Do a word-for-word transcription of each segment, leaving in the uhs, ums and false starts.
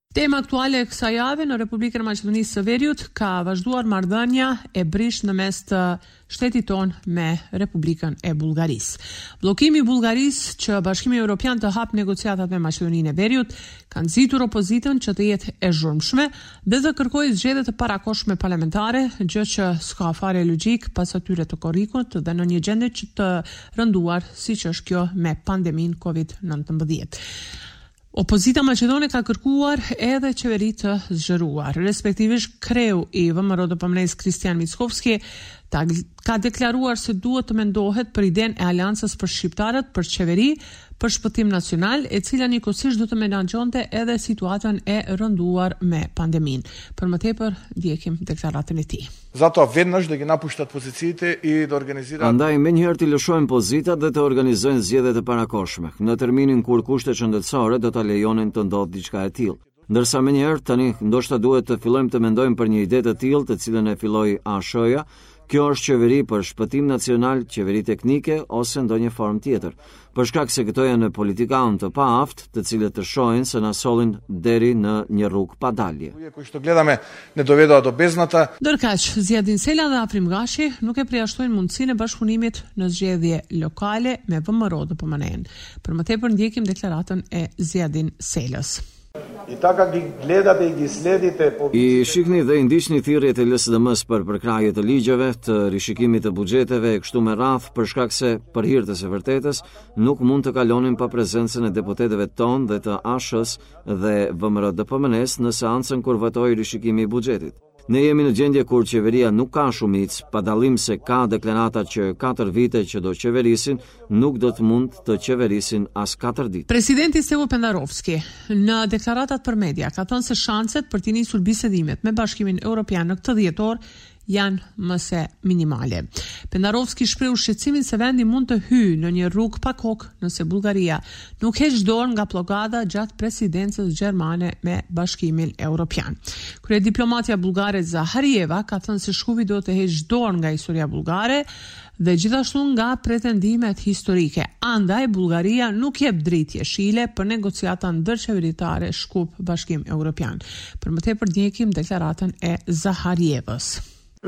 Tema aktuale e kësaj jave në Republikën e Maqedonisë së Veriut ka vazhduar marrëdhënia e brish në mes të shtetit ton me Republikën e Bullgarisë. Bllokimi i Bullgarisë që Bashkimi Evropian të hap negociatat me Maqedoninë e Veriut ka nxitur opozitën që të jetë e zhurmshme dhe të kërkojë zgjedhje të parakohshme parlamentare, gjë që s'ka fare logjik pas atyre të korrikut dhe në një gjendje që të rënduar siç është kjo me pandeminë covid nineteen. Opozita maqedone ka kërkuar edhe qeveri të zgjeruar, respektivisht kreu i V M R O D P M N-s Kristian Mickovski ta, ka deklaruar se duhet të mendohet për idenë e aleancës për shqiptarët për qeveri për shpëtim nacional, e cila njëkohësisht do të menaxhonte edhe situatën e rënduar me pandeminë. Për më tepër ndjekim deklaratën e tij. Zato vednësh do kena pushtat poziciite i do organizira. Andaj menjëherë të lëshojnë pozitat dhe të organizojnë zgjedhje të parakohshme, në terminin kur kushtet shëndetësore do ta lejonin të ndodhë diçka e tillë. Ndërsa menjëherë tani ndoshta duhet të fillojmë të mendojmë për një ide të tillë, të cilën e filloi A S H-ja. Kjo është qeveri për shpëtim nacional, qeveri teknike ose ndonjë formë tjetër. Për shkak se këto janë politikanë të paaft, të cilët të shohin se na sollin deri në një rrugë pa dalje. Kështu gledame ne dovedoa do beznata. Ndërkaq, Zjedin Sela dhe Afrim Gashi nuk e përjashtojnë mundësinë e bashkëpunimit në zgjedhje lokale me V M R O D P M N. Për më tepër ndjekim deklaratën e Zjedin Selës. I taka gledat e gisledit e I shikni dhe i ndiqni thirrjet e L S D M-s për përkrahje të ligjeve, të rishikimit të buxheteve e kështu me radhë, për shkak se për hir të së vërtetës nuk mund të kalonin pa prezencën e deputetëve tonë dhe të A S H-s dhe V M R O D P M N-s në seancën kur votoi rishikimi i buxhetit. Ne jemi në gjendje kur qeveria nuk ka shumicë, pa dallim se ka deklarata që katër vite që do qeverisin, nuk do të mund të qeverisin as katër ditë. Presidenti Stevo Pendarovski në deklaratat për media ka thënë se shanset për të nisur bisedimet me Bashkimin Evropian në këtë dhjetor janë më se minimale. Pendarovski shprehu shqetësimin se vendi mund të hyjë në një rrugë pa kokë nëse Bullgaria nuk heq dorë nga blokada gjatë presidencës gjermane me Bashkimin Evropian. Kryediplomatja bullgare Zaharieva ka thënë se shkuvi do të heq dorë nga historia bullgare dhe gjithashtu nga pretendimet historike. Andaj Bullgaria nuk jep drejtë jeshile për negociata ndërqeveritare Shkup Bashkim Evropian. Për më tepër ndjekim deklaratën e Zaharievës.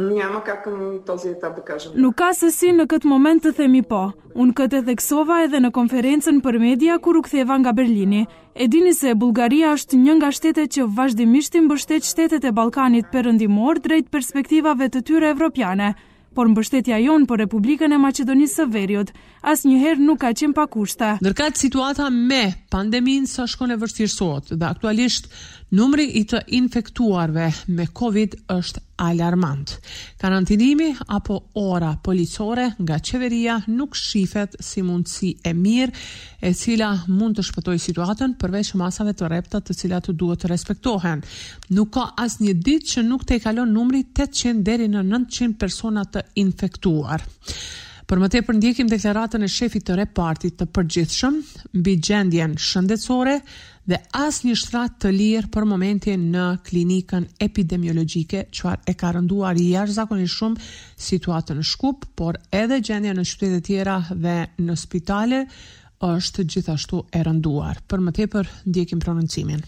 Nuk ka se si në këtë moment të themi po. Unë këtë e theksova edhe në konferencën për media kur u ktheva nga Berlini. E dini se Bullgaria është një nga shtetet që vazhdimisht i mbështet shtetet e Ballkanit perëndimor drejt perspektivave të tyre evropiane. Por mbështetja jonë për Republikën e Maqedonisë së Veriut asnjëherë nuk ka qenë pa kushte. Ndërkaq situata me pandeminë sa shkon e vështirë sot dhe aktualisht numri i të infektuarve me Covid është alarmant. Karantinimi apo ora policore nga qeveria nuk shifet si mundësi e mirë e cila mund të shpëtojë situatën përveç masave të rrepta të cilat duhet të respektohen. Nuk ka asnjë ditë që nuk të kalon numri tetëqind deri në nëntëqind persona të infektuar. Për më tepër ndjekim deklaratën e shefit të repartit të përgjithshëm mbi gjendjen shëndetësore dhe asnjë shtrat të lirë për momentin në klinikën epidemiologjike, çfarë e ka rënduar jashtëzakonisht shumë situatën në Shkup, por edhe gjendja në qytete tjera dhe në spitale është gjithashtu e rënduar. Për më tepër ndjekim prononcimin.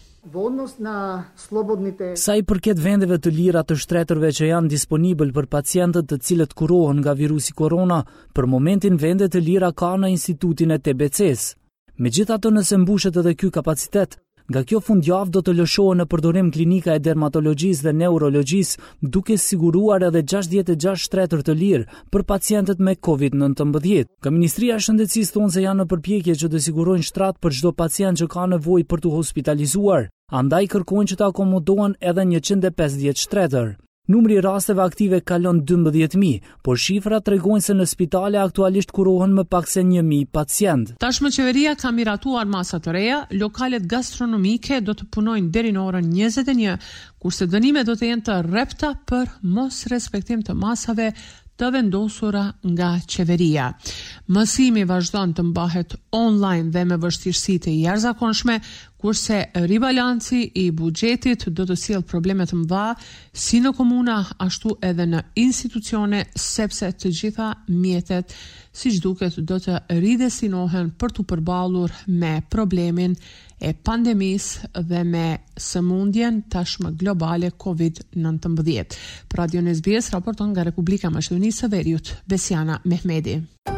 Sa i përket vendeve të lira të shtretërve që janë disponibël për pacientët të cilët kurohen nga virusi korona, për momentin vende të lira ka në institutin e T B C-s. Megjithatë, nëse mbushet edhe ky kapacitet, nga kjo fundjavë do të lëshohen në përdorim klinika e dermatologjisë dhe neurologjisë, duke siguruar edhe gjashtëdhjetë e gjashtë shtretër të lirë për pacientët me Covid nineteen. Ka Ministria e Shëndetësisë thonë se janë në përpjekje që të sigurojnë shtrat për çdo pacient që ka nevojë për të hospitalizuar, andaj kërkojnë që të akomodohen edhe njëqind e pesëdhjetë shtretër. Numri i rasteve aktive kalon dymbëdhjetë mijë, por shifrat tregojnë se në spitale aktualisht kurohen më pak se një mijë pacient. Tashmë qeveria ka miratuar masa të reja, lokalet gastronomike do të punojnë deri në orën njëzet e një, kurse dënimet do të jenë të rrepta për mos respektim të masave të vendosura nga qeveria. Mësimi vazhdon të mbahet online dhe me vështirësi të jashtëzakonshme, kurse ribalanci i buxhetit do të sjellë probleme të mëdha si në komuna ashtu edhe në institucione, sepse të gjitha mjetet, siç duket, do të ridestinohen për të përballur me problemin e pandemisë dhe me sëmundjen tashmë globale covid nineteen. Për Radio S B S raporton nga Republika e Maqedonisë së Veriut, Besiana Mehmedi.